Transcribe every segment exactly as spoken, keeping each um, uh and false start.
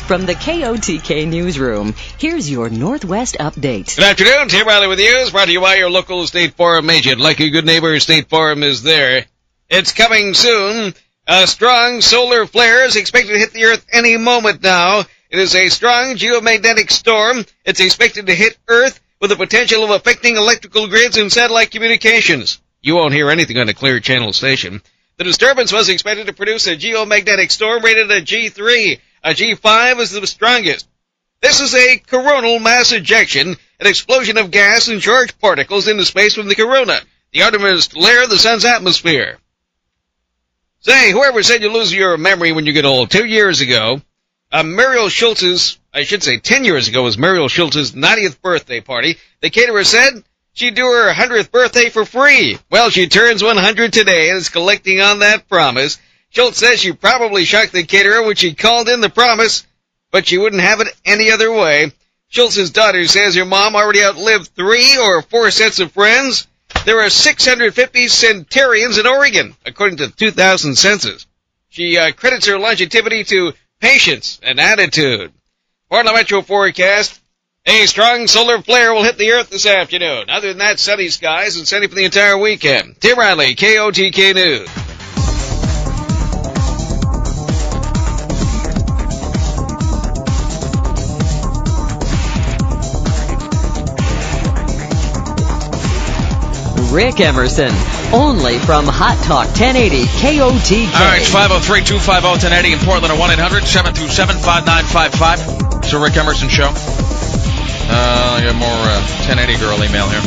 From the K O T K Newsroom, here's your Northwest Update. Good afternoon. Tim Riley with you. It's brought to you by your local State Farm agent. Like a good neighbor, State Farm is there. It's coming soon. A strong solar flare is expected to hit the Earth any moment now. It is a strong geomagnetic storm. It's expected to hit Earth with the potential of affecting electrical grids and satellite communications. You won't hear anything on a Clear Channel station. The disturbance was expected to produce a geomagnetic storm rated a G three. A G five is the strongest. This is a coronal mass ejection, an explosion of gas and charged particles into space from the corona, the outermost layer of the sun's atmosphere. Say, whoever said you lose your memory when you get old? Two years ago, uh, Muriel Schultz's, I should say ten years ago, was Muriel Schultz's ninetieth birthday party. The caterer said she'd do her one hundredth birthday for free. Well, she turns one hundred today and is collecting on that promise. Schultz says she probably shocked the caterer when she called in the promise, but she wouldn't have it any other way. Schultz's daughter says her mom already outlived three or four sets of friends. There are six hundred fifty centenarians in Oregon, according to the two thousand census. She uh, credits her longevity to patience and attitude. Portland Metro forecast. A strong solar flare will hit the Earth this afternoon. Other than that, sunny skies and sunny for the entire weekend. Tim Riley, K O T K News. Rick Emerson, only from Hot Talk ten eighty K O T K. All right, it's five oh three, two five oh, ten eighty in Portland or one eight hundred, seven two seven, five nine five five. It's the Rick Emerson Show. Uh, I got more uh, ten eighty girl email here.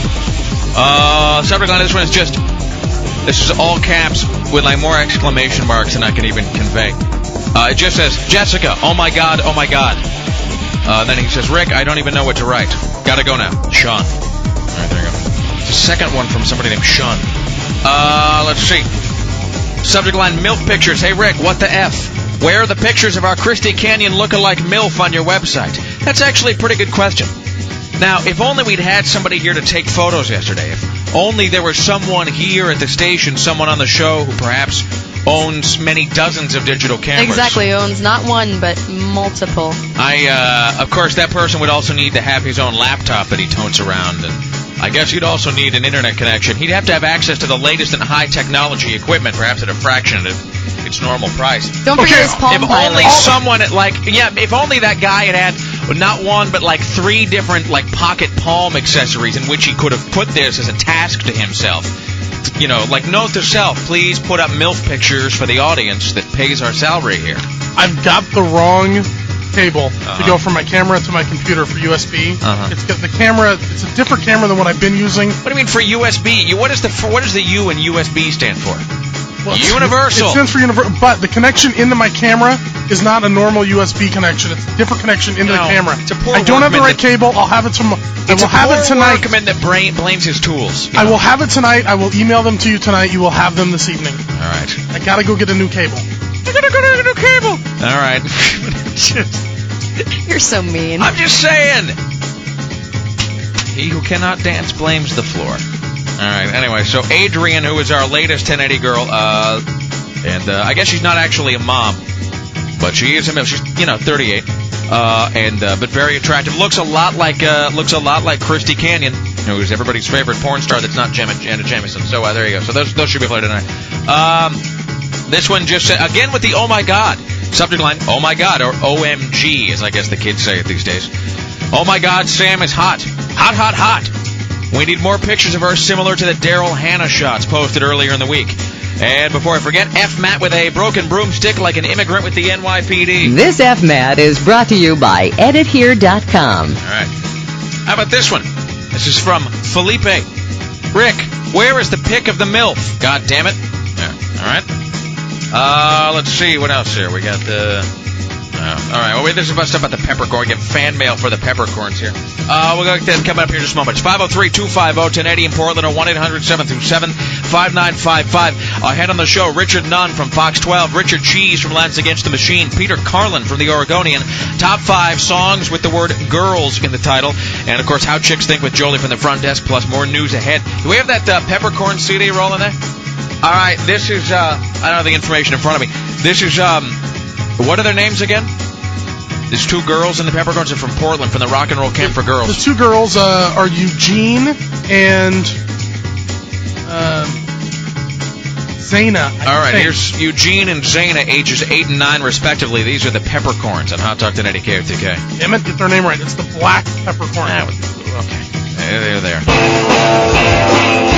Uh, subject line, this one is just, this is all caps with like more exclamation marks than I can even convey. Uh, it just says, Jessica, oh my God, oh my God. Uh, then he says, Rick, I don't even know what to write. Gotta go now. Sean. All right, there you go. The second one from somebody named Sean. Uh, let's see. Subject line, MILF pictures. Hey, Rick, what the F? Where are the pictures of our Christie Canyon look-alike MILF on your website? That's actually a pretty good question. Now, if only we'd had somebody here to take photos yesterday. If only there was someone here at the station, someone on the show who perhaps owns many dozens of digital cameras. Exactly, owns not one, but multiple. I, uh, of course, that person would also need to have his own laptop that he totes around, and I guess he'd also need an internet connection. He'd have to have access to the latest and high technology equipment, perhaps at a fraction of its normal price. Don't forget okay, his Palm If Pilot. only someone, like, yeah, if only that guy had had not one, but like three different, like, pocket palm accessories in which he could have put this as a task to himself. You know, like, note to self, please put up MILF pictures for the audience that pays our salary here. I've got the wrong cable uh-huh. to go from my camera to my computer for U S B. Uh-huh. It's got the camera. It's a different camera than what I've been using. What do you mean for U S B? You, what is the for, what does the U in U S B stand for? Well, Universal. It stands for universal, but the connection into my camera is not a normal U S B connection. It's a different connection into no, the camera. It's a poor I don't have the right that, cable. I'll have it tomorrow. I will a have poor it tonight. workman that brain, blames his tools. I know? will have it tonight. I will email them to you tonight. You will have them this evening. All right. I gotta go get a new cable. I gotta go get a new cable. All right. You're so mean. I'm just saying. He who cannot dance blames the floor. All right. Anyway, so Adrian, who is our latest ten eighty girl, uh, and uh, I guess she's not actually a mom, but she is a male. She's, you know, thirty-eight, uh, and uh, but very attractive. Looks a lot like uh, looks a lot like Christie Canyon, who's everybody's favorite porn star. That's not Janet Jameson. So uh, there you go. So those those should be played tonight. Um, this one just said, again with the oh my God subject line. Oh my God, or O M G, as I guess the kids say it these days. Oh my God, Sam is hot, hot, hot, hot. We need more pictures of her similar to the Daryl Hannah shots posted earlier in the week. And before I forget, F Matt with a broken broomstick like an immigrant with the N Y P D. This F Matt is brought to you by edit here dot com. All right. How about this one? This is from Felipe. Rick, where is the pic of the MILF? God damn it. Yeah. All right. Uh, let's see. What else here? We got the... Uh, all right. Well, wait, there's about stuff about the peppercorn. We get fan mail for the peppercorns here. Uh, we'll go that coming up here in just a moment. It's five oh three, two five oh, ten eighty in Portland or one eight hundred, seven two seven, five nine five five. Ahead on the show, Richard Nunn from Fox twelve, Richard Cheese from Lance Against the Machine, Peter Carlin from the Oregonian. Top five songs with the word girls in the title. And, of course, How Chicks Think with Jolie from the front desk, plus more news ahead. Do we have that uh, peppercorn C D rolling there? All right. This is, uh, I don't have the information in front of me. This is, um, what are their names again? There's two girls in the peppercorns are from Portland, from the rock and roll camp for girls. The two girls uh, are Eugene and uh, Zaina. I All right, think. here's Eugene and Zaina, ages eight and nine respectively. These are the peppercorns on Hot Talk ten eighty K O T K. Damn it, get their name right. It's the black peppercorn. Ah, okay, there, there, there.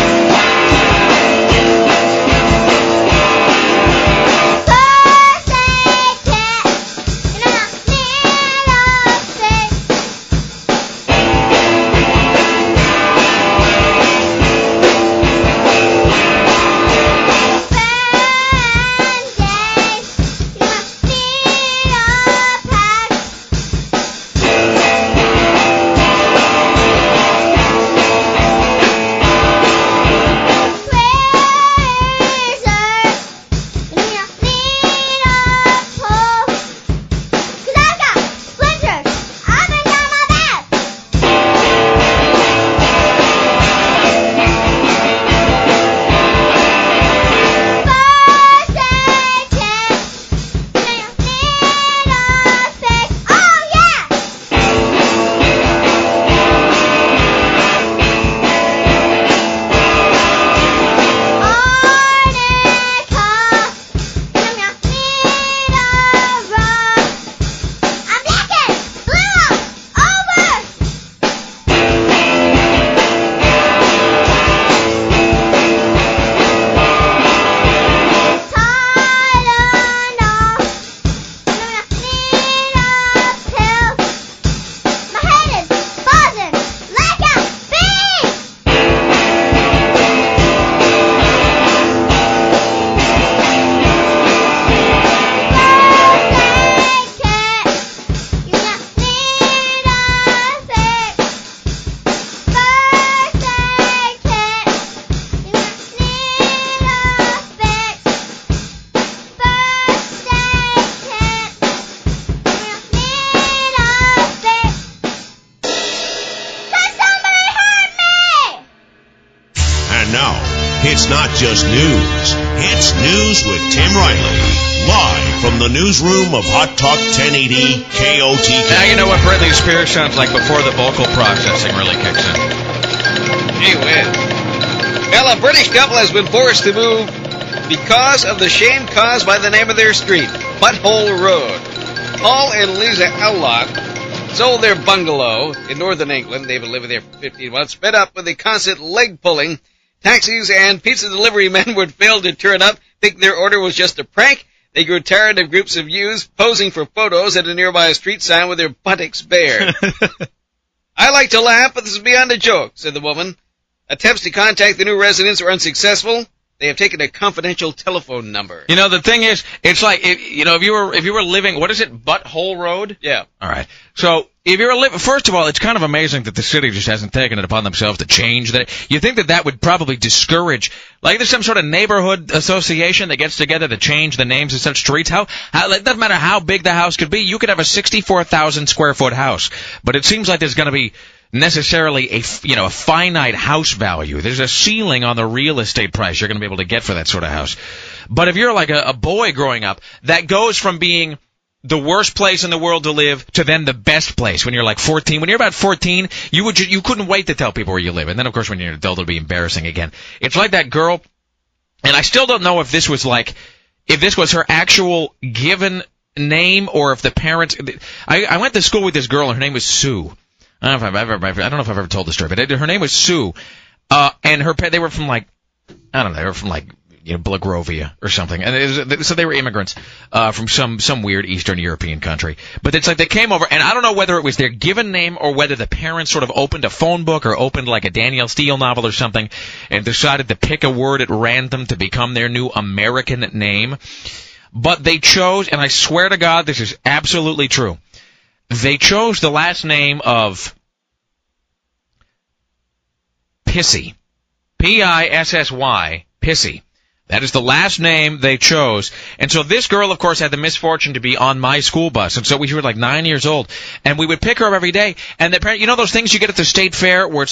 It's not just news. It's News with Tim Riley. Live from the newsroom of Hot Talk ten eighty K O T K. Now you know what Britney Spears sounds like before the vocal processing really kicks in. Gee whiz. Well, a British couple has been forced to move because of the shame caused by the name of their street, Butthole Road. Paul and Lisa Ellott sold their bungalow in northern England. They've been living there for fifteen months, fed up with the constant leg pulling. Taxis and pizza delivery men would fail to turn up, think their order was just a prank. They grew tired of groups of youths posing for photos at a nearby street sign with their buttocks bare. I like to laugh, but this is beyond a joke, said the woman. Attempts to contact the new residents were unsuccessful. They have taken a confidential telephone number. You know, the thing is, it's like, it, you know, if you were if you were living, what is it, Butthole Road? Yeah. All right. So, if you're living, first of all, it's kind of amazing that the city just hasn't taken it upon themselves to change that. You think that that would probably discourage, like there's some sort of neighborhood association that gets together to change the names of such streets. How, how it doesn't matter how big the house could be. You could have a sixty-four thousand square foot house, but it seems like there's going to be necessarily a, you know, a finite house value. There's a ceiling on the real estate price you're going to be able to get for that sort of house. But if you're like a, a boy growing up, that goes from being the worst place in the world to live to then the best place when you're like fourteen. When you're about fourteen, you would ju- you couldn't wait to tell people where you live. And then, of course, when you're an adult, it'll be embarrassing again. It's like that girl, and I still don't know if this was like, if this was her actual given name or if the parents, I, I went to school with this girl, and her name was Sue. I don't know if I've ever, I don't know if I've ever told the story, but her name was Sue, uh, and her they were from like, I don't know, they were from like, you know, Blagrovia or something, and it was, so they were immigrants uh, from some some weird Eastern European country. But it's like they came over, and I don't know whether it was their given name or whether the parents sort of opened a phone book or opened like a Danielle Steele novel or something, and decided to pick a word at random to become their new American name. But they chose, and I swear to God, this is absolutely true. They chose the last name of Pissy. P I S S Y, Pissy. That is the last name they chose. And so this girl, of course, had the misfortune to be on my school bus. And so we were like nine years old. And we would pick her up every day. And the parent, you know those things you get at the state fair where it's like,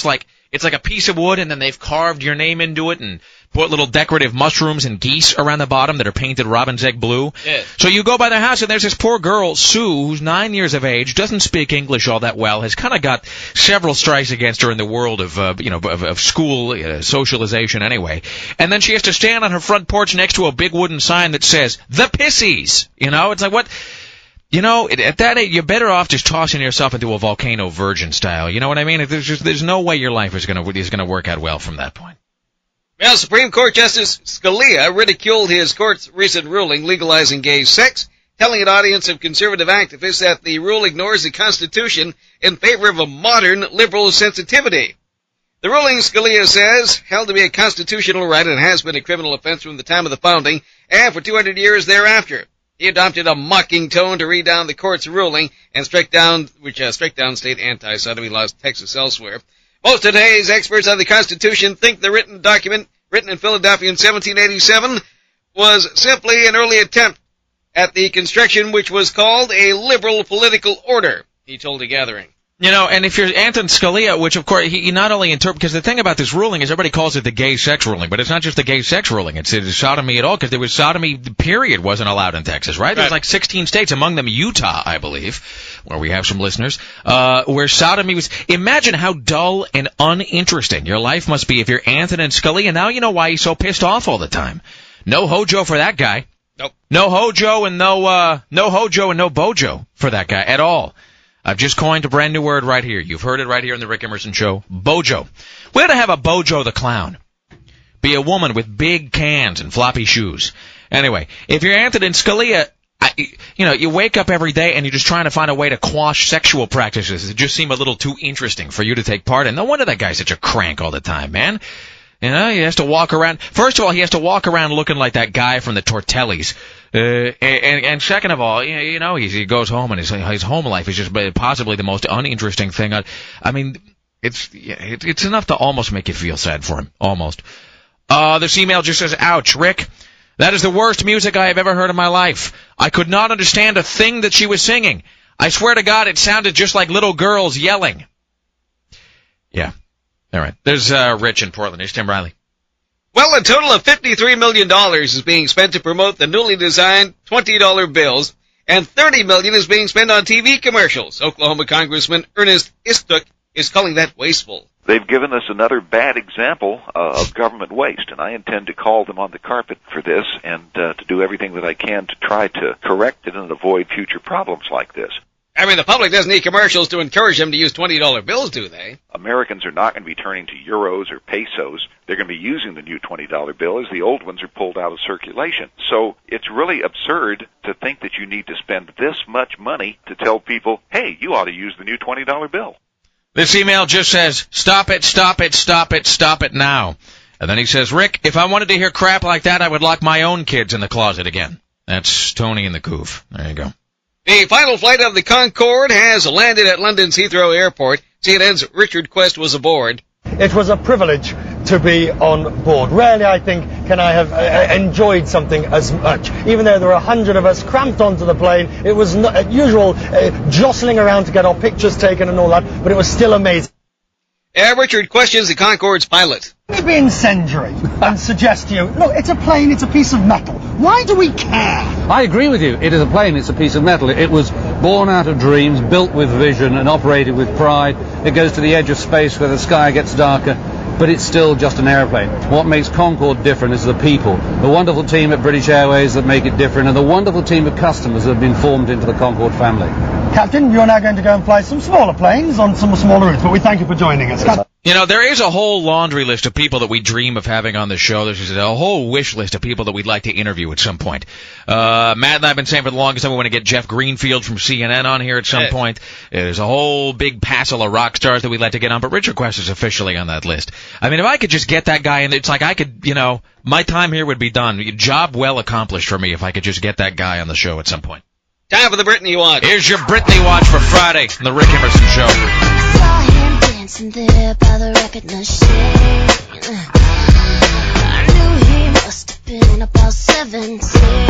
It's like a piece of wood, and then they've carved your name into it and put little decorative mushrooms and geese around the bottom that are painted robin's egg blue. Yeah. So you go by the house, and there's this poor girl, Sue, who's nine years of age, doesn't speak English all that well, has kind of got several strikes against her in the world of, uh, you know, of, of school uh, socialization anyway. And then she has to stand on her front porch next to a big wooden sign that says, "The Pissies." You know, it's like, what? You know, at that age, you're better off just tossing yourself into a volcano virgin style. You know what I mean? There's just, there's no way your life is going to is going to work out well from that point. Well, Supreme Court Justice Scalia ridiculed his court's recent ruling legalizing gay sex, telling an audience of conservative activists that the rule ignores the Constitution in favor of a modern liberal sensitivity. The ruling, Scalia says, held to be a constitutional right and has been a criminal offense from the time of the founding and for two hundred years thereafter. He adopted a mocking tone to read down the court's ruling and strike down, which uh, struck down state anti-sodomy laws in Texas elsewhere. Most of today's experts on the Constitution think the written document, written in Philadelphia in seventeen eighty-seven, was simply an early attempt at the construction which was called a liberal political order, he told a gathering. You know, and if you're Anton Scalia, which of course he, he not only interpret, because the thing about this ruling is everybody calls it the gay sex ruling, but it's not just the gay sex ruling, it's, it's sodomy at all, because there was sodomy, period, wasn't allowed in Texas, right? Right. There's like sixteen states, among them Utah, I believe, where we have some listeners, uh, where sodomy was, imagine how dull and uninteresting your life must be if you're Anton Scalia. Now you know why he's so pissed off all the time. No hojo for that guy. Nope. No hojo and no, uh, no hojo and no bojo for that guy at all. I've just coined a brand new word right here. You've heard it right here in the Rick Emerson Show. Bojo. We ought to have a Bojo the Clown. Be a woman with big cans and floppy shoes. Anyway, if you're Anthony Scalia, I, you know, you wake up every day and you're just trying to find a way to quash sexual practices that just seem a little too interesting for you to take part in. No wonder that guy's such a crank all the time, man. You know, he has to walk around. First of all, he has to walk around looking like that guy from the Tortellis. Uh, and, and second of all, you know, he, he goes home and his, his home life is just possibly the most uninteresting thing. I, I mean, it's it, it's enough to almost make you feel sad for him. Almost. Uh, this email just says, ouch, Rick. That is the worst music I have ever heard in my life. I could not understand a thing that she was singing. I swear to God, it sounded just like little girls yelling. Yeah. All right. There's uh, Rich in Portland. Here's Tim Riley. Well, a total of fifty-three million dollars is being spent to promote the newly designed twenty dollar bills, and thirty million dollars is being spent on T V commercials. Oklahoma Congressman Ernest Istook is calling that wasteful. They've given us another bad example uh, of government waste, and I intend to call them on the carpet for this and uh, to do everything that I can to try to correct it and avoid future problems like this. I mean, the public doesn't need commercials to encourage them to use twenty dollar bills, do they? Americans are not going to be turning to euros or pesos. They're going to be using the new twenty dollar bill as the old ones are pulled out of circulation. So it's really absurd to think that you need to spend this much money to tell people, hey, you ought to use the new twenty dollar bill. This email just says, stop it, stop it, stop it, stop it now. And then he says, Rick, if I wanted to hear crap like that, I would lock my own kids in the closet again. That's Tony in the Couve. There you go. The final flight of the Concorde has landed at London's Heathrow Airport. C N N's Richard Quest was aboard. It was a privilege to be on board. Rarely, I think, can I have uh, enjoyed something as much. Even though there were a hundred of us cramped onto the plane, it was not, uh, usual uh, jostling around to get our pictures taken and all that, but it was still amazing. Yeah, Richard questions the Concorde's pilot. Let me be incendiary and suggest to you, look, it's a plane, it's a piece of metal. Why do we care? I agree with you. It is a plane, it's a piece of metal. It was born out of dreams, built with vision and operated with pride. It goes to the edge of space where the sky gets darker, but it's still just an airplane. What makes Concorde different is the people. The wonderful team at British Airways that make it different, and the wonderful team of customers that have been formed into the Concorde family. Captain, you're now going to go and fly some smaller planes on some smaller routes, but we thank you for joining us. You know, there is a whole laundry list of people that we dream of having on the show. There's a whole wish list of people that we'd like to interview at some point. Uh, Matt and I have been saying for the longest time we want to get Jeff Greenfield from C N N on here at some hey. point. There's a whole big passel of rock stars that we'd like to get on, but Richard Quest is officially on that list. I mean, if I could just get that guy in, it's like I could, you know, my time here would be done. Job well accomplished for me if I could just get that guy on the show at some point. Time for the Brittany Watch. Here's your Brittany Watch for Friday on the Rick Emerson Show. Saw him dancing there by the record machine. I knew he must have been about seventeen.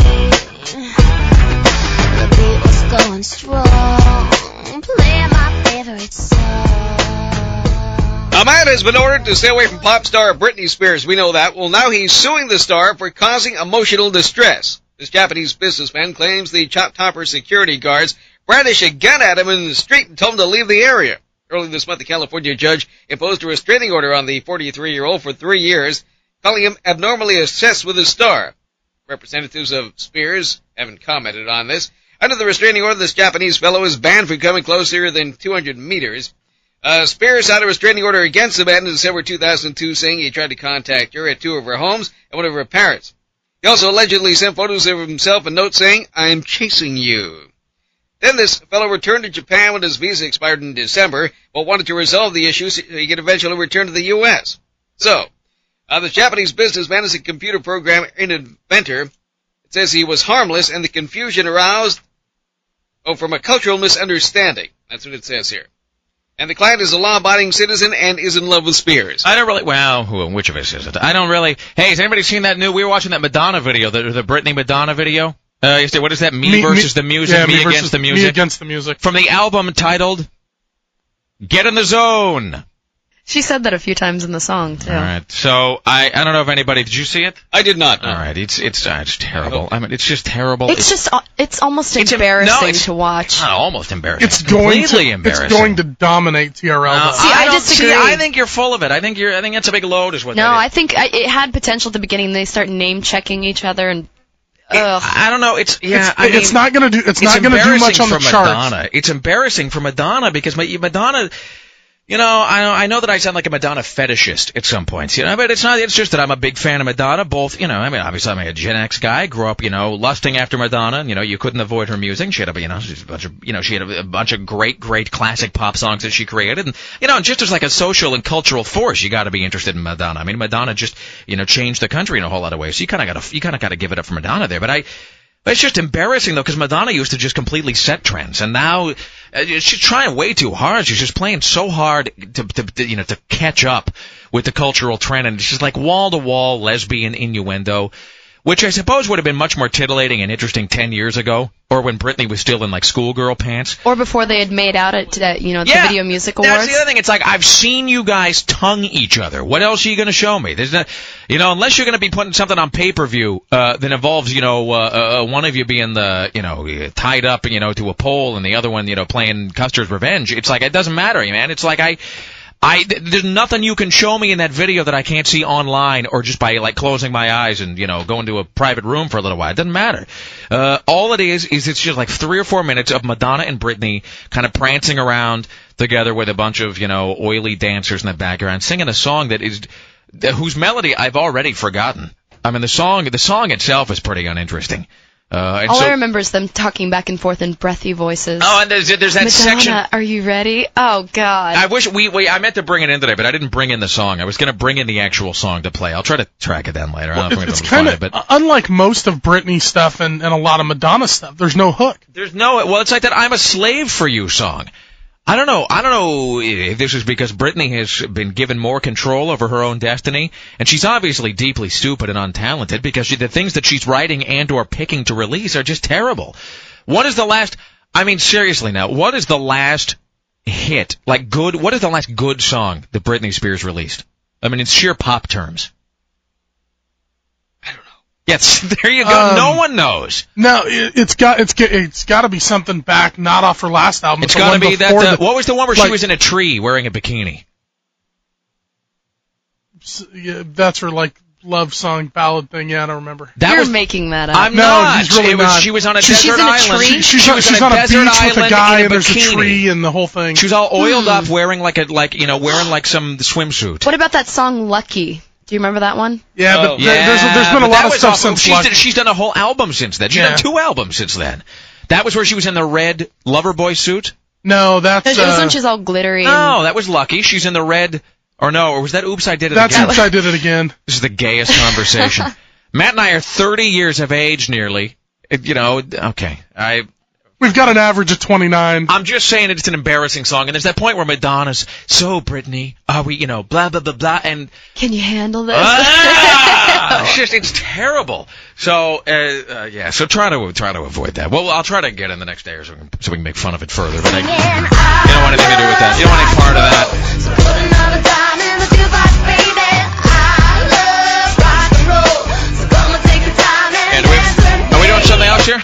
The beat was going strong, playing my favorite song. A man has been ordered to stay away from pop star Britney Spears. We know that. Well, now he's suing the star for causing emotional distress. This Japanese businessman claims the Chop Topper security guards brandished a gun at him in the street and told him to leave the area. Early this month, a California judge imposed a restraining order on the forty-three-year-old for three years, calling him abnormally obsessed with his star. Representatives of Spears haven't commented on this. Under the restraining order, this Japanese fellow is banned from coming closer than two hundred meters. Uh, Spears had a restraining order against the man in December two thousand two, saying he tried to contact her at two of her homes and one of her parents. He also allegedly sent photos of himself and notes saying, "I am chasing you." Then this fellow returned to Japan when his visa expired in December, but wanted to resolve the issue so he could eventually return to the U S. So, uh, the Japanese businessman is a computer program inventor. It says he was harmless and the confusion aroused oh, from a cultural misunderstanding. That's what it says here. And the client is a law-abiding citizen and is in love with Spears. I don't really, well, who, which of us is it? I don't really, hey, has anybody seen that new, we were watching that Madonna video, the, the Britney Madonna video? Uh, you say, what is that, Me, me versus me, the Music, yeah, Me, me Against the Music? Me Against the Music. From the album titled, Get in the Zone. She said that a few times in the song, too. All right, so I, I don't know if anybody, did you see it? I did not. No. All right, it's it's uh, it's terrible. I mean, it's just terrible. It's, it's just, it's almost it's embarrassing no, it's, to watch. It's not almost embarrassing. It's going completely to, embarrassing. It's going to dominate T R L. No, see, I, I don't, disagree. See, I think you're full of it. I think you're. I think that's a big load, is what no, that is. I think I, it had potential at the beginning. They start name checking each other and. Ugh. I don't know. It's yeah. It's, I mean, it's not going to do. It's, it's not going to do much on the for charts. Madonna. It's embarrassing for Madonna because Madonna. You know, I know, I know that I sound like a Madonna fetishist at some points, you know, but it's not, it's just that I'm a big fan of Madonna, both, you know, I mean, obviously I'm a Gen X guy, grew up, you know, lusting after Madonna, you know, you couldn't avoid her music, she had a, you know, she's a bunch of, you know, she had a, a bunch of great, great classic pop songs that she created, and, you know, just as like a social and cultural force, you gotta be interested in Madonna. I mean, Madonna just, you know, changed the country in a whole lot of ways, so you kinda gotta, you kinda gotta give it up for Madonna there, but I, But it's just embarrassing, though, because Madonna used to just completely set trends, and now uh, she's trying way too hard. She's just playing so hard to, to, to, you know, to catch up with the cultural trend, and it's just like wall-to-wall lesbian innuendo, which I suppose would have been much more titillating and interesting ten years ago, or when Britney was still in, like, schoolgirl pants. Or before they had made out at, uh, you know, the yeah, Video Music Awards. That's the other thing. It's like, I've seen you guys tongue each other. What else are you going to show me? There's not, you know, unless you're going to be putting something on pay-per-view uh, that involves, you know, uh, uh, one of you being the, you know, tied up, you know, to a pole and the other one, you know, playing Custer's Revenge. It's like, it doesn't matter, man. It's like, I... I, there's nothing you can show me in that video that I can't see online or just by, like, closing my eyes and, you know, going to a private room for a little while. It doesn't matter. Uh, all it is, is it's just like three or four minutes of Madonna and Britney kind of prancing around together with a bunch of, you know, oily dancers in the background, singing a song that is, whose melody I've already forgotten. I mean, the song, the song itself is pretty uninteresting. Uh, and All so, I remember is them talking back and forth in breathy voices. Oh, and there's, there's that Madonna, section. Are you ready? Oh, God. I wish we, we, I meant to bring it in today, but I didn't bring in the song. I was going to bring in the actual song to play. I'll try to track it down later. Well, I don't know if it's I'm going to kind find of, it, but unlike most of Britney stuff and, and a lot of Madonna stuff, there's no hook. There's no, well, it's like that I'm a slave for you song. I don't know. I don't know if this is because Britney has been given more control over her own destiny, and she's obviously deeply stupid and untalented because she, the things that she's writing and or picking to release are just terrible. What is the last, I mean, seriously now, what is the last hit, like good, what is the last good song that Britney Spears released? I mean, in sheer pop terms. Yes, there you go. Um, no one knows. No, it, it's got it's it's got to be something back, not off her last album. It's the got to one be that. before Uh, the- what was the one where like- she was in a tree wearing a bikini? s- yeah, that's her like love song ballad thing. Yeah, I don't remember. That You're was. making that up. I'm No, not. he's really it was, not. She was on a She's- desert she's in a island. tree? She's she on, was she's on on a, a desert beach with a island guy, in a and there's a bikini. tree and the whole thing. She was all oiled Hmm. up, wearing like a like you know wearing like some swimsuit. What about that song Lucky? Do you remember that one? yeah, but Oh. there- there's there's been a but lot that of was stuff awful. since She's, Lucky. done, she's done a whole album since then. She's Yeah. done two albums since then. That was where she was in the red Loverboy suit. No, that's It was uh, when she's all glittery. No, that was Lucky. She's in the red. Or no, or was that Oops, I Did It that's Again? Oops, I Did It Again. This is the gayest conversation. Matt and I are thirty years of age nearly. It- you know, okay. I, We've got an average of twenty-nine. I'm just saying it's an embarrassing song. And there's that point where Madonna's, so Britney, are we, you know, blah, blah, blah, blah. And, Can you handle this? ah, it's just, it's terrible. So, uh, uh, yeah, so try to, try to avoid that. Well, I'll try to get in the next day or so, we can- so we can make fun of it further. But I, you don't want anything to do with that. You don't want any part of that. here?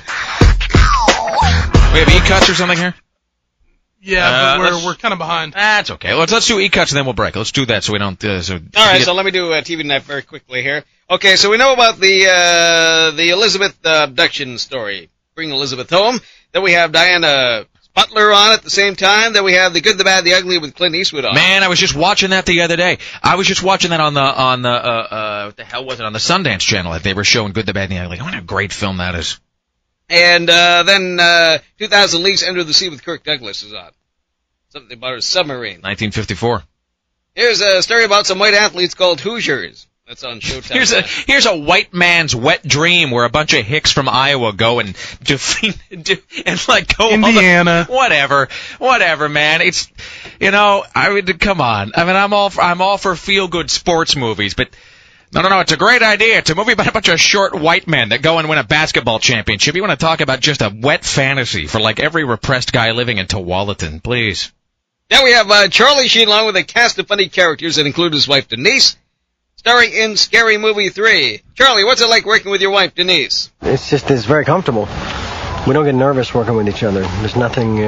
We have e-cuts or something here? Yeah, Uh, but we're let's- we're kind of behind. That's okay. Let's let's do e-cuts and then we'll break. Let's do that so we don't. Uh, so All right, you so get- let me do uh, T V Night very quickly here. Okay, so we know about the uh, the Elizabeth uh, abduction story. Bring Elizabeth home. Then we have Diana Butler on at the same time. Then we have The Good, the Bad, the Ugly with Clint Eastwood on. Man, I was just watching that the other day. I was just watching that on the on the uh, uh what the hell was it on the Sundance Channel? They were showing Good, the Bad, and the Ugly. What a great film that is. And uh, then uh, two thousand Leagues Under the Sea with Kirk Douglas is on. Something about a submarine. nineteen fifty-four. Here's a story about some white athletes called Hoosiers. That's on Showtime. Here's a here's a white man's wet dream where a bunch of hicks from Iowa go and defeat do, and like go all the- Indiana. whatever, whatever, man. It's you know I would come on. I mean I'm all for, I'm all for feel good sports movies, but no no no, it's a great idea. It's a movie about a bunch of short white men that go and win a basketball championship. You want to talk about just a wet fantasy for like every repressed guy living in Tualatin, please. Then we have uh, Charlie Sheen along with a cast of funny characters that include his wife Denise, starring in Scary Movie three. Charlie, what's it like working with your wife Denise? It's just, it's very comfortable. We don't get nervous working with each other. There's nothing,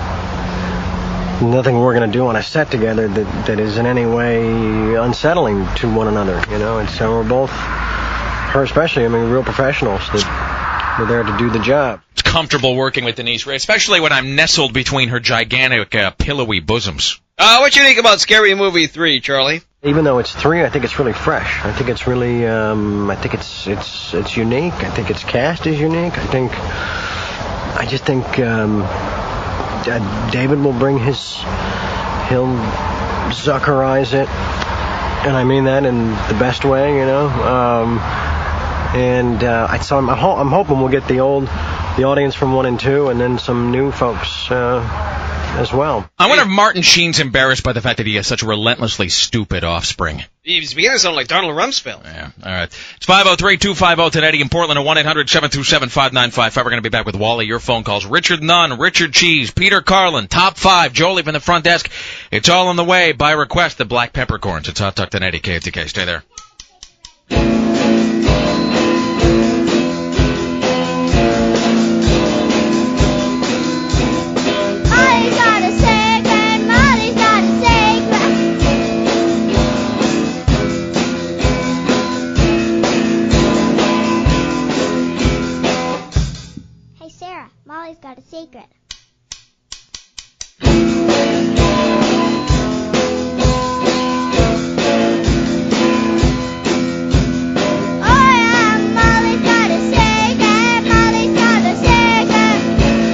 uh, nothing we're going to do on a set together that, that is in any way unsettling to one another, you know, and so we're both, her especially, I mean, real professionals that we're there to do the job. It's comfortable working with Denise Ray, especially when I'm nestled between her gigantic, uh, pillowy bosoms. Uh, what's unique about Scary Movie three, Charlie? Even though it's three, I think it's really fresh. I think it's really, um, I think it's it's it's unique. I think its cast is unique. I think, I just think um, uh, David will bring his, he'll Zuckerize it, and I mean that in the best way, you know. Um, and uh, I, so I'm, I'm, ho- I'm hoping we'll get the old, the audience from one and two, and then some new folks uh, as well. I wonder if Martin Sheen's embarrassed by the fact that he has such relentlessly stupid offspring. He's beginning to sound like Donald Rumsfeld. Yeah, all right. It's five oh three, two five oh, ten eighty in Portland at one eight hundred, seven two seven, five nine five five. We're going to be back with Wally, your phone calls. Richard Nunn, Richard Cheese, Peter Carlin, Top five, Jolie from the front desk. It's all on the way by request, the Black Peppercorns. It's Hot Talk ten eighty K F T K. Stay there. Molly's got a secret, Molly's got a secret. Hey Sarah, Molly's got a secret. Oh yeah, Molly's got a secret, Molly's got a secret.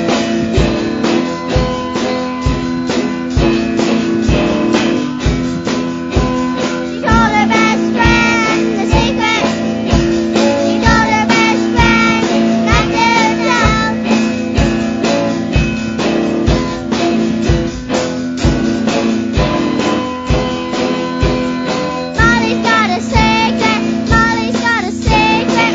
She told her best friend the secret. She told her best friend not to tell. Molly's got a secret. Molly's got a secret.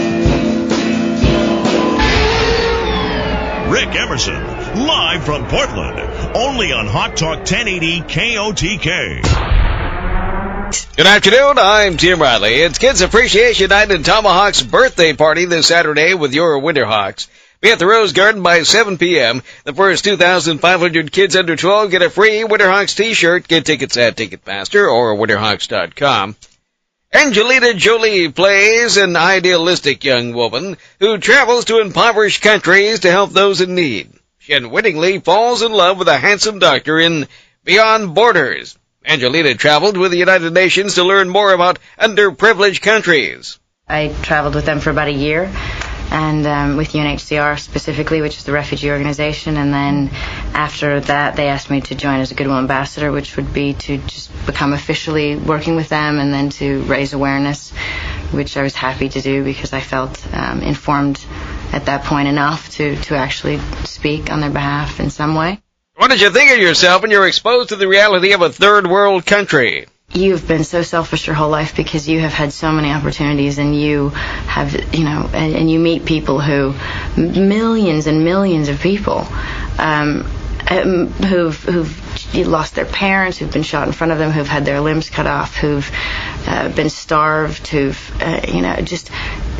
Rick Emerson, live from Portland, only on Hot Talk ten eighty K O T K. Good afternoon, I'm Tim Riley. It's Kids Appreciation Night and Tomahawk's birthday party this Saturday with your Winterhawks. Be at the Rose Garden by seven p.m. The first two thousand five hundred kids under twelve get a free Winterhawks t-shirt. Get tickets at Ticketmaster or winterhawks dot com. Angelina Jolie plays an idealistic young woman who travels to impoverished countries to help those in need. She unwittingly falls in love with a handsome doctor in Beyond Borders. Angelina traveled with the United Nations to learn more about underprivileged countries. I traveled with them for about a year, and um, with U N H C R specifically, which is the refugee organization. And then after that, they asked me to join as a Goodwill Ambassador, which would be to just become officially working with them and then to raise awareness, which I was happy to do because I felt um, informed at that point enough to, to actually speak on their behalf in some way. What did you think of yourself when you're exposed to the reality of a third world country? You've been so selfish your whole life because you have had so many opportunities, and you have, you know, and, and you meet people who, millions and millions of people, um, um, who've, who've lost their parents, who've been shot in front of them, who've had their limbs cut off, who've uh, been starved, who've, uh, you know, just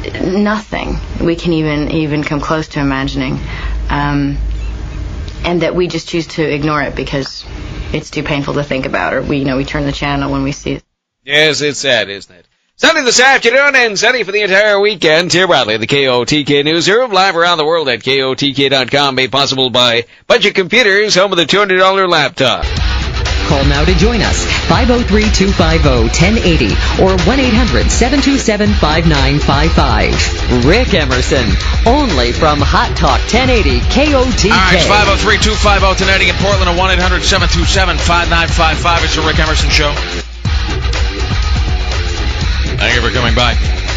nothing we can even even come close to imagining, um, and that we just choose to ignore it because it's too painful to think about, or we you know we turn the channel when we see it. Yes, it's sad, isn't it? Sunny this afternoon and sunny for the entire weekend. Tim Riley, the K O T K Newsroom, live around the world at K O T K dot com, made possible by Budget Computers, home of the two hundred dollars laptop. Call now to join us, five oh three, two five oh, one oh eight oh or one eight hundred, seven two seven, five nine five five. Rick Emerson, only from Hot Talk ten eighty K O T K. All right, it's five oh three, two five oh, one oh eight oh in Portland, or one eight hundred, seven two seven, five nine five five. It's the Rick Emerson Show. Thank you for coming by.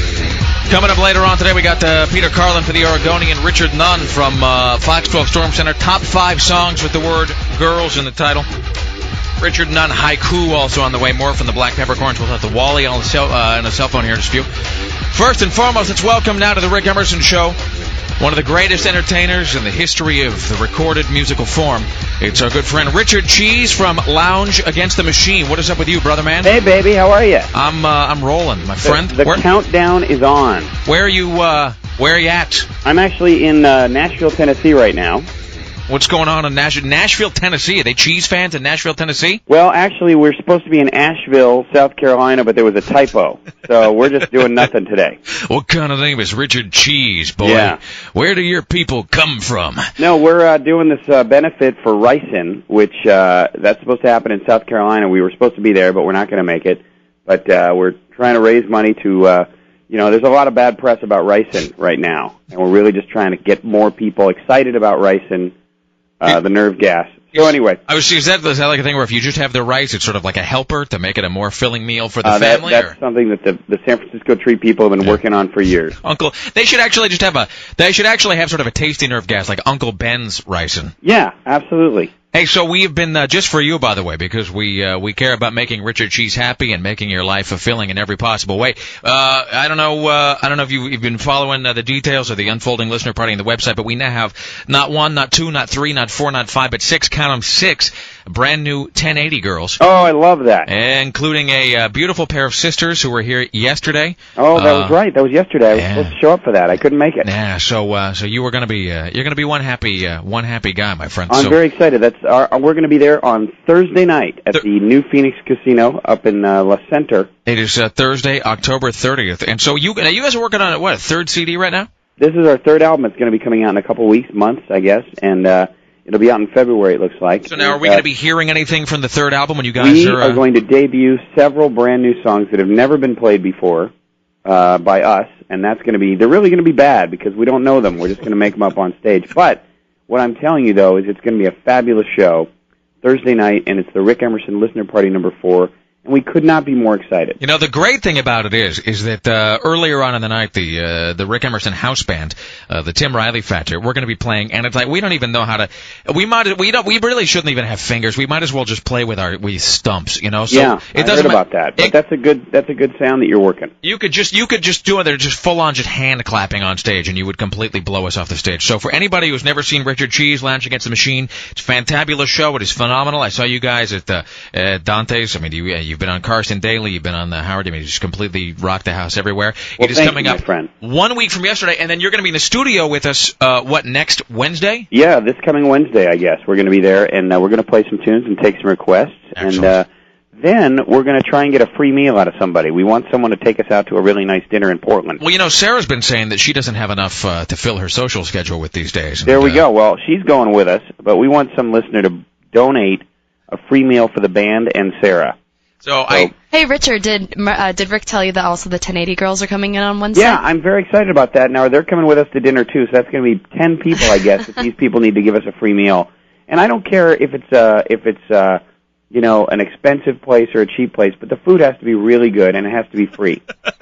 Coming up later on today, we got uh, Peter Carlin for the Oregonian, Richard Nunn from uh, Fox twelve Storm Center. Top five songs with the word girls in the title. Richard Nunn haiku also on the way. More from the Black Peppercorns. We'll have the Wally on the cell, uh, on a cell phone here in just a few. First and foremost, let's welcome now to the Rick Emerson Show one of the greatest entertainers in the history of the recorded musical form. It's our good friend Richard Cheese from Lounge Against the Machine. What is up with you, brother man? Hey, baby, how are you? I'm uh, I'm rolling, my friend. The, the where, countdown is on. Where are you? Uh, where are you at? I'm actually in uh, Nashville, Tennessee right now. What's going on in Nash- Nashville, Tennessee? Are they Cheese fans in Nashville, Tennessee? Well, actually, we're supposed to be in Asheville, South Carolina, but there was a typo. So we're just doing nothing today. What kind of name is Richard Cheese, boy? Yeah. Where do your people come from? No, we're uh, doing this uh, benefit for ricin, which uh, that's supposed to happen in South Carolina. We were supposed to be there, but we're not going to make it. But uh, we're trying to raise money to, uh, you know, there's a lot of bad press about ricin right now. And we're really just trying to get more people excited about ricin. Uh, the nerve gas. So anyway. I was, is that, is that like a thing where if you just have the rice, it's sort of like a helper to make it a more filling meal for the uh, that, family? That's or? something that the, the San Francisco Tree people have been yeah. working on for years. Uncle, they should actually just have a, they should actually have sort of a tasty nerve gas, like Uncle Ben's ricin. Yeah, absolutely. Hey, so we have been, uh, just for you, by the way, because we uh, we care about making Richard Cheese happy and making your life fulfilling in every possible way. Uh, I don't know uh, I don't know if you, you've been following uh, the details of the Unfolding Listener Party on the website, but we now have not one, not two, not three, not four, not five, but six, count them, six brand new ten eighty girls. Oh, I love that. Including a uh, beautiful pair of sisters who were here yesterday. Oh, that uh, was right. That was yesterday. I was yeah. supposed to show up for that. I couldn't make it. Yeah, so uh, so you were going to be uh, you're going to be one happy uh, one happy guy, my friend. I'm so, very excited. That's our, we're going to be there on Thursday night at th- the New Phoenix Casino up in uh, La Center. It is uh, Thursday, October thirtieth. And so you you guys are working on, what, a third C D right now? This is our third album. It's going to be coming out in a couple weeks, months, I guess, and uh, it'll be out in February, it looks like. So now are we uh, going to be hearing anything from the third album when you guys we are... We uh... are going to debut several brand new songs that have never been played before uh, by us, and that's going to be... They're really going to be bad because we don't know them. We're just going to make them up on stage. But what I'm telling you, though, is it's going to be a fabulous show Thursday night, and it's the Rick Emerson Listener Party number four, and we could not be more excited. You know, the great thing about it is, is that uh, earlier on in the night, the uh, the Rick Emerson House Band, uh, the Tim Riley Factor, we're going to be playing, and it's like we don't even know how to. We might, we don't, we really shouldn't even have fingers. We might as well just play with our with stumps, you know. So yeah, it I doesn't heard about ma- that, but it, that's a good that's a good sound that you're working. You could just you could just do it. They're just full on just hand clapping on stage, and you would completely blow us off the stage. So for anybody who's never seen Richard Cheese Lounge Against the Machine, it's a fantabulous show. It is phenomenal. I saw you guys at uh, uh, Dante's. I mean, you, uh, you've been on Carson Daly. You've been on the Howard. I mean, you just completely rocked the house everywhere. Well, it is thank coming you, up my friend. one week from yesterday, and then you're going to be in the studio with us. Uh, what next Wednesday? Yeah, this coming Wednesday, I guess we're going to be there, and uh, we're going to play some tunes and take some requests, Excellent. and uh, then we're going to try and get a free meal out of somebody. We want someone to take us out to a really nice dinner in Portland. Well, you know, Sarah's been saying that she doesn't have enough uh, to fill her social schedule with these days. There and, we uh, go. Well, she's going with us, but we want some listener to donate a free meal for the band and Sarah. So, so I. Hey, Richard, did uh, did Rick tell you that also the ten eighty girls are coming in on Wednesday? Yeah, I'm very excited about that. Now, they're coming with us to dinner, too, so that's going to be ten people, I guess, if these people need to give us a free meal. And I don't care if it's, uh, if it's uh, you know, an expensive place or a cheap place, but the food has to be really good, and it has to be free.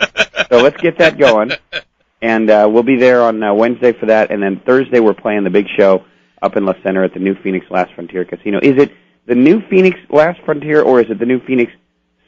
So let's get that going. And uh, we'll be there on uh, Wednesday for that, and then Thursday we're playing the big show up in La Center at the New Phoenix Last Frontier Casino. Is it the New Phoenix Last Frontier, or is it the New Phoenix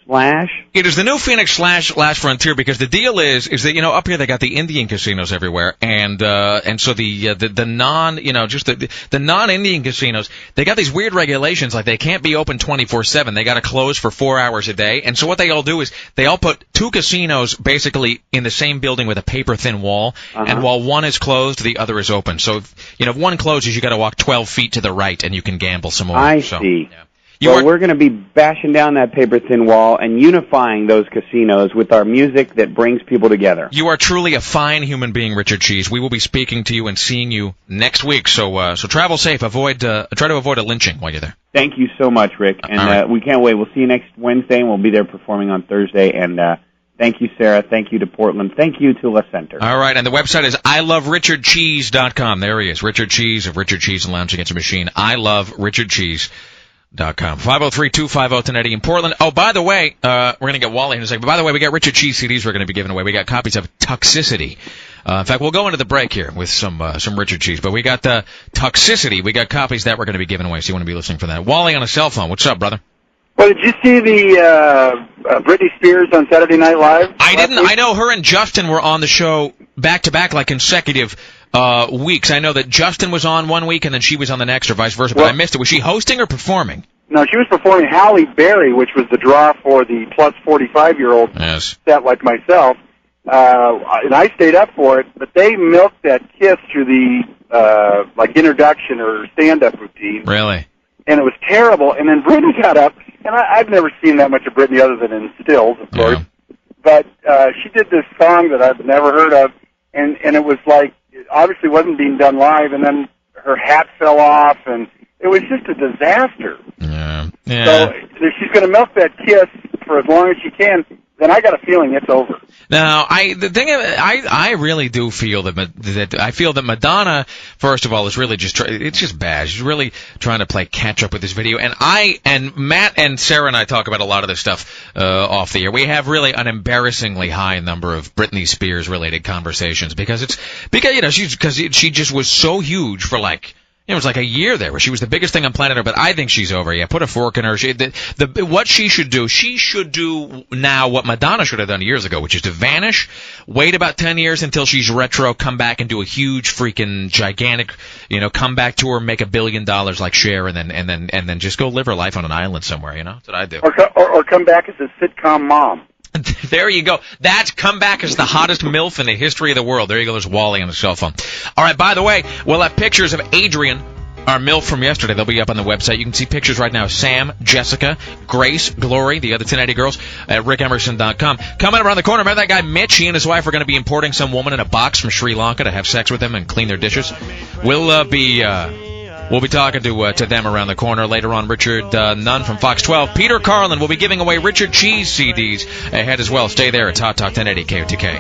Slash? It is the new Phoenix slash Last Frontier because the deal is is that you know up here they got the Indian casinos everywhere and uh and so the uh, the the non you know just the the non-Indian casinos they got these weird regulations like they can't be open twenty-four seven, they got to close for four hours a day, and so what they all do is they all put two casinos basically in the same building with a paper thin wall, Uh-huh. and while one is closed the other is open. So if, you know if one closes you got to walk twelve feet to the right and you can gamble some more. I so, see. Yeah. You well, are- we're going to be bashing down that paper-thin wall and unifying those casinos with our music that brings people together. You are truly a fine human being, Richard Cheese. We will be speaking to you and seeing you next week. So, uh, so travel safe. Avoid, uh, try to avoid a lynching while you're there. Thank you so much, Rick. And All right. uh, we can't wait. We'll see you next Wednesday, and we'll be there performing on Thursday. And uh, thank you, Sarah. Thank you to Portland. Thank you to La Center. All right, and the website is I love richard cheese dot com. There he is, Richard Cheese of Richard Cheese and Lounge Against a Machine. I love richard cheese dot com. five oh three, two five oh, ten eighty in Portland. Oh, by the way, uh, we're going to get Wally in a second. But by the way, we got Richard Cheese C Ds we're going to be giving away. We got copies of Toxicity. Uh, in fact, we'll go into the break here with some uh, some Richard Cheese. But we got the Toxicity. We got copies that we're going to be giving away, so you want to be listening for that. Wally on a cell phone. What's up, brother? Well, did you see the uh, uh, Britney Spears on Saturday Night Live? I didn't. I know her and Justin were on the show back to back, like consecutive uh, weeks. I know that Justin was on one week and then she was on the next, or vice versa. But Well- I missed it. Was she hosting or performing? No, she was performing Halle Berry, which was the draw for the plus forty-five-year-old Yes. set like myself. Uh, and I stayed up for it, but they milked that kiss through the, uh, like, introduction or stand-up routine. Really? And it was terrible. And then Britney got up, and I, I've never seen that much of Britney other than in stills, of course. But uh, she did this song that I've never heard of, and, and it was like, it obviously wasn't being done live, and then her hat fell off, and it was just a disaster. Yeah. So if she's going to milk that kiss for as long as she can, then I got a feeling it's over. Now, I the thing I I really do feel that Ma- that I feel that Madonna, first of all, is really just try, it's just bad. She's really trying to play catch up with this video, and I and Matt and Sarah and I talk about a lot of this stuff uh, off the air. We have really an embarrassingly high number of Britney Spears related conversations because it's because you know she's because she just was so huge for like. It was like a year there where she was the biggest thing on planet Earth, but I think she's over. Yeah, put a fork in her. She, the, the, what she should do, she should do now what Madonna should have done years ago, which is to vanish, wait about ten years until she's retro, come back and do a huge freaking gigantic, you know, comeback tour, make a billion dollars like Cher, and then and then and then just go live her life on an island somewhere. You know, that's what I do. Or, co- or, or come back as a sitcom mom. There you go. That's come back as the hottest MILF in the history of the world. There you go. There's Wally on his cell phone. All right, by the way, we'll have pictures of Adrian, our MILF from yesterday. They'll be up on the website. You can see pictures right now of Sam, Jessica, Grace, Glory, the other ten eighty girls at rick emerson dot com. Coming around the corner, remember that guy Mitch? He and his wife are going to be importing some woman in a box from Sri Lanka to have sex with them and clean their dishes. We'll uh, be... Uh, We'll be talking to uh, to them around the corner later on. Richard uh, Nunn from Fox twelve. Peter Carlin will be giving away Richard Cheese C Ds ahead as well. Stay there. It's Hot Talk ten eighty K O T K.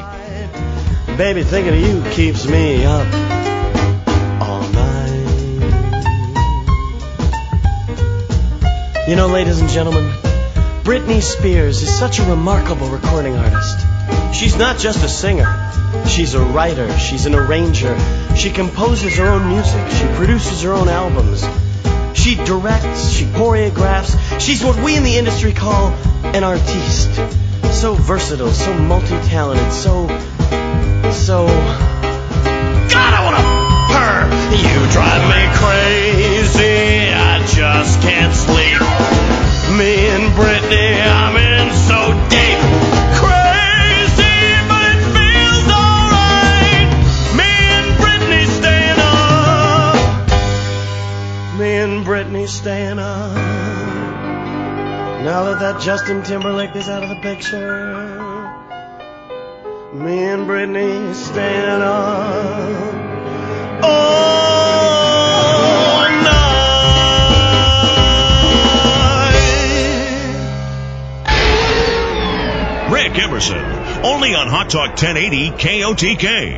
Baby, thinking of you keeps me up all night. You know, ladies and gentlemen, Britney Spears is such a remarkable recording artist. She's not just a singer. She's a writer, she's an arranger, she composes her own music, she produces her own albums, she directs, she choreographs, she's what we in the industry call an artiste. So versatile, so multi-talented, so, so... God, I wanna purr! You drive me crazy, I just can't sleep. Me and Britney, I'm in so deep. Britney staying up. Now that that Justin Timberlake is out of the picture, me and Britney staying up all night. Rick Emerson, only on Hot Talk ten eighty K O T K.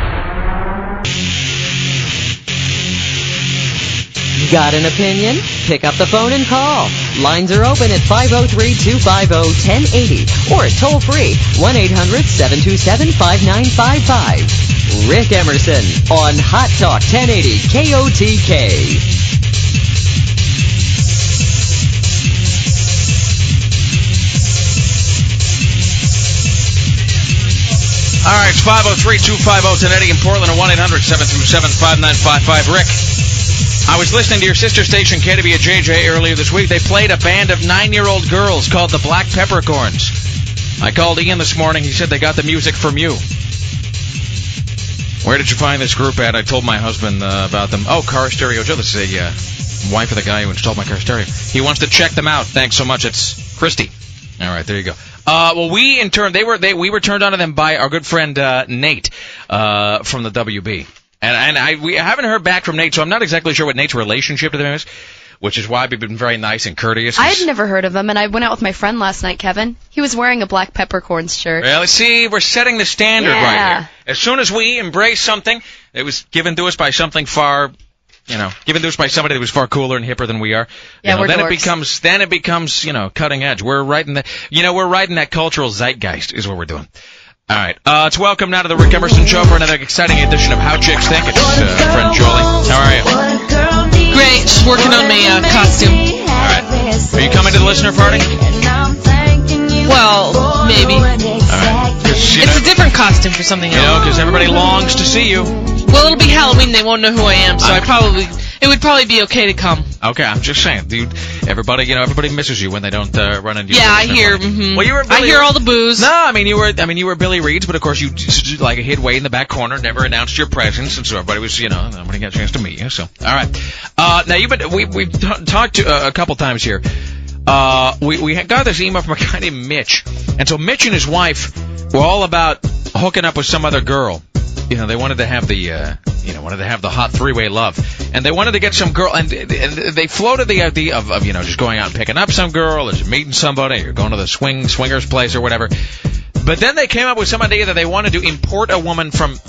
Got an opinion? Pick up the phone and call. Lines are open at five oh three, two five oh, ten eighty or toll free one eight hundred, seven two seven, five nine five five. Rick Emerson on Hot Talk ten eighty K O T K. All right, it's five oh three, two five oh, ten eighty in Portland, or one eight hundred, seven two seven, five nine five five. Rick, I was listening to your sister station, K W J J, earlier this week. They played a band of nine-year-old girls called the Black Peppercorns. I called Ian this morning. He said they got the music from you. Where did you find this group at? I told my husband uh, about them. Oh, Car Stereo Joe. This is a uh, wife of the guy who installed my car stereo. He wants to check them out. Thanks so much. It's Christy. All right, there you go. Uh, well, we in turn, they were they we were turned on to them by our good friend uh, Nate uh, from the W B, and and I we haven't heard back from Nate, so I'm not exactly sure what Nate's relationship to them is, which is why we've been very nice and courteous. I had never heard of him, and I went out with my friend last night, Kevin. He was wearing a Black Peppercorns shirt. Well, see, we're setting the standard Yeah. right here. As soon as we embrace something, it was given to us by something far. You know, given to us by somebody that was far cooler and hipper than we are. Yeah, you know, we're then dorks. it becomes then it becomes, you know, cutting edge. We're right in the you know, we're right in that cultural zeitgeist is what we're doing. All right. Uh it's welcome now to the Rick Emerson Show for another exciting edition of How Chicks Think. It's uh, friend Jolie. How are you? Great. Just working on my uh, costume. All right. Are you coming to the listener party? Well, maybe. All right. 'Cause, you It's know, a different costume for something you know, else. because everybody longs to see you. Well, it'll be Halloween. They won't know who I am, so I probably it would probably be okay to come. Okay, I'm just saying, dude. Everybody, you know, everybody misses you when they don't uh, run into you. Yeah, at I the hear. listener party. Mm-hmm. Well, you were I Billy hear all the booze. No, I mean you were. I mean you were Billy Reed's, but of course you just, like hid way in the back corner, never announced your presence, and so everybody was, you know, nobody got a chance to meet you. So, all right. Uh, now you've been. We we've t- talked to, uh, a couple times here. Uh, we we got this email from a guy named Mitch, and so Mitch and his wife were all about hooking up with some other girl. You know, they wanted to have the, uh, you know, wanted to have the hot three-way love, and they wanted to get some girl, and, and they floated the idea of, of, you know, just going out and picking up some girl, or just meeting somebody, or going to the swing swingers place or whatever. But then they came up with some idea that they wanted to import a woman from,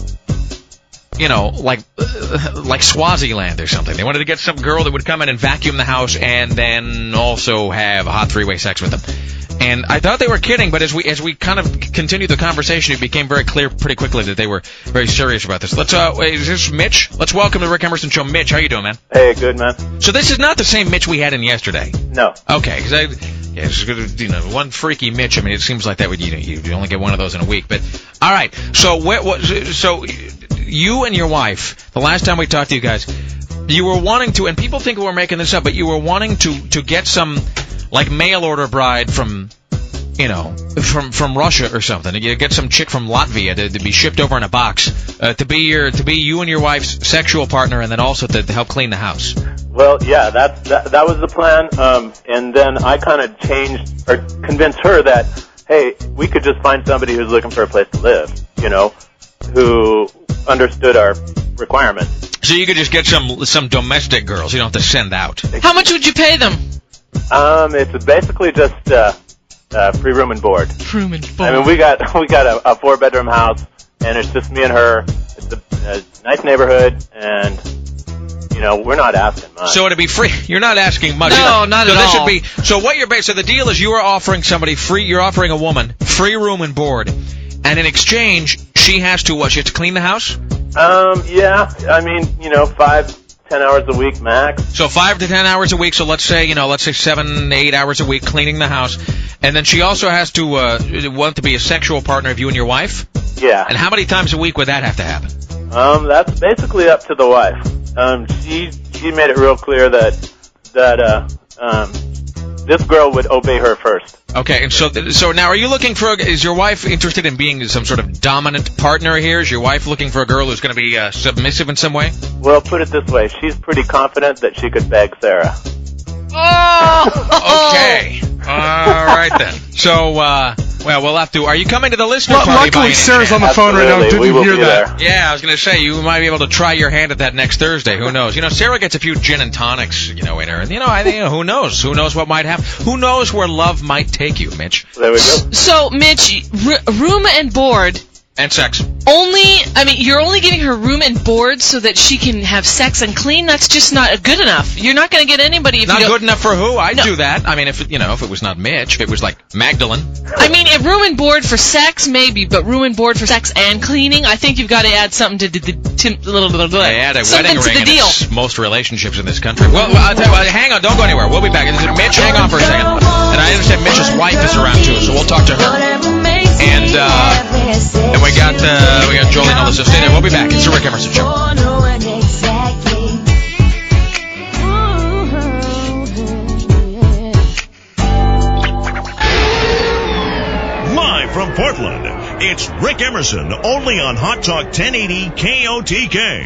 you know, like uh, like Swaziland or something. They wanted to get some girl that would come in and vacuum the house, and then also have a hot three-way sex with them. And I thought they were kidding, but as we as we kind of continued the conversation, it became very clear pretty quickly that they were very serious about this. Let's uh, wait, is this Mitch? Let's welcome the Rick Emerson Show. Mitch, how you doing, man? Hey, good, man. So this is not the same Mitch we had in yesterday. No. Okay, because I, yeah, it's good, you know, one freaky Mitch. I mean, it seems like that would you know you only get one of those in a week. But all right, so what? what so you and your wife, the last time we talked to you guys, you were wanting to, and people think we're making this up, but you were wanting to to get some like mail order bride from, you know, from from Russia or something. You get some chick from Latvia to, to be shipped over in a box uh, to be your to be you and your wife's sexual partner, and then also to, to help clean the house. Well, yeah, that that, that was the plan. Um, and then I kind of changed or convinced her that, hey, we could just find somebody who's looking for a place to live, you know, who understood our requirements. So you could just get some some domestic girls. You don't have to send out. How much would you pay them? Um, it's basically just uh, uh, free room and board. Room and board. I mean, we got we got a, a four bedroom house, and it's just me and her. It's a, a nice neighborhood, and you know, we're not asking much. So it'd be free. You're not asking much. No, not so at this all. Would be, so what you're ba- so the deal is you are offering somebody free. You're offering a woman free room and board, and in exchange, she has to what? She has to clean the house. Um, yeah. I mean, you know, five, ten hours a week max. So five to ten hours a week. So let's say, you know, let's say seven, eight hours a week cleaning the house, and then she also has to uh, want to be a sexual partner of you and your wife. Yeah. And how many times a week would that have to happen? Um, that's basically up to the wife. Um, she she made it real clear that that uh, um, this girl would obey her first. Okay, and so so now are you looking for? A, is your wife interested in being some sort of dominant partner here? Is your wife looking for a girl who's going to be uh, submissive in some way? Well, put it this way: she's pretty confident that she could beg Sarah. Oh. Okay. All right then. So, uh, well, we'll have to. Are you coming to the listener Well, party? by luckily, any Sarah's chance? on the phone right now. Absolutely. Didn't We will hear be that. there. Yeah, I was going to say you might be able to try your hand at that next Thursday. Who knows? You know, Sarah gets a few gin and tonics, you know, in her, and you know, I think you know, who knows? Who knows what might happen? Who knows where love might take you, Mitch? There we go. So, Mitch, r- room and board. And sex. Only, I mean, you're only giving her room and board so that she can have sex and clean. That's just not good enough. You're not going to get anybody if Not you don't. good enough for who? I'd No. do that. I mean, if it, you know, if it was not Mitch, if it was like Magdalene. I mean, a room and board for sex, maybe, but room and board for sex and cleaning, I think you've got to add something to the to, little bit of They add a something wedding to ring the in deal. its most relationships in this country. Well, I'll tell you what, hang on, don't go anywhere. We'll be back. Mitch, hang on for a second. And I understand Mitch's wife is around too, so we'll talk to her. And, uh, and we got, uh, we got Jolene Ellis. So stay there. We'll be back. It's the Rick Emerson Show. Live from Portland, it's Rick Emerson, only on Hot Talk ten eighty K O T K.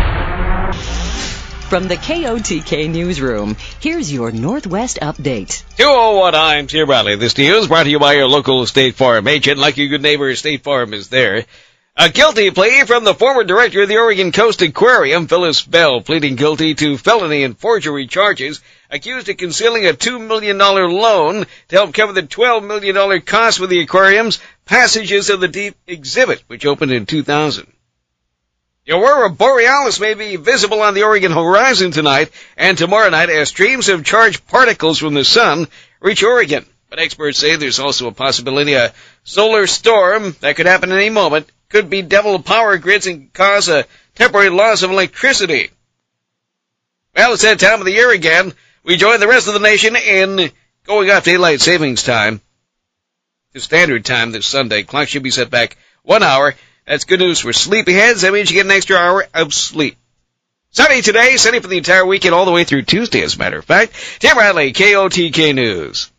From the K O T K newsroom, here's your Northwest update. two oh one, I'm Tim Riley. This news brought to you by your local State Farm agent. Like your good neighbor, State Farm is there. A guilty plea from the former director of the Oregon Coast Aquarium, Phyllis Bell, pleading guilty to felony and forgery charges, accused of concealing a two million dollars loan to help cover the twelve million dollars cost for the aquarium's Passages of the Deep exhibit, which opened in two thousand. The Aurora Borealis may be visible on the Oregon horizon tonight and tomorrow night as streams of charged particles from the sun reach Oregon. But experts say there's also a possibility a solar storm that could happen any moment could bedevil power grids and cause a temporary loss of electricity. Well, it's that time of the year again. We join the rest of the nation in going off daylight savings time to standard time this Sunday. Clock should be set back one hour. That's good news for sleepyheads. That means you get an extra hour of sleep. Sunny today, sunny for the entire weekend all the way through Tuesday, as a matter of fact. Tim Riley, K O T K News.